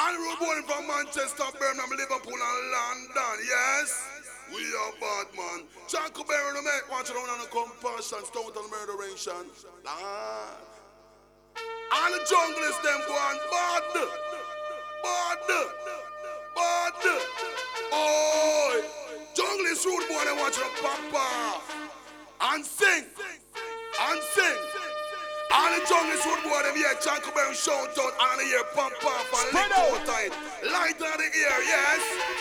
All road boy from Manchester, Birmingham, Liverpool, and London. Yes, we are bad man. Jacob Berry, no make watch around on the compassion, total murderation. All the junglers them go on bad, bad, bad. Oh, junglers road boy they watch them papa and sing, and sing. All the junglers would go them here, Jacob Berry shout out, and the ear pump off and lick out tight. Light on the ear, yes.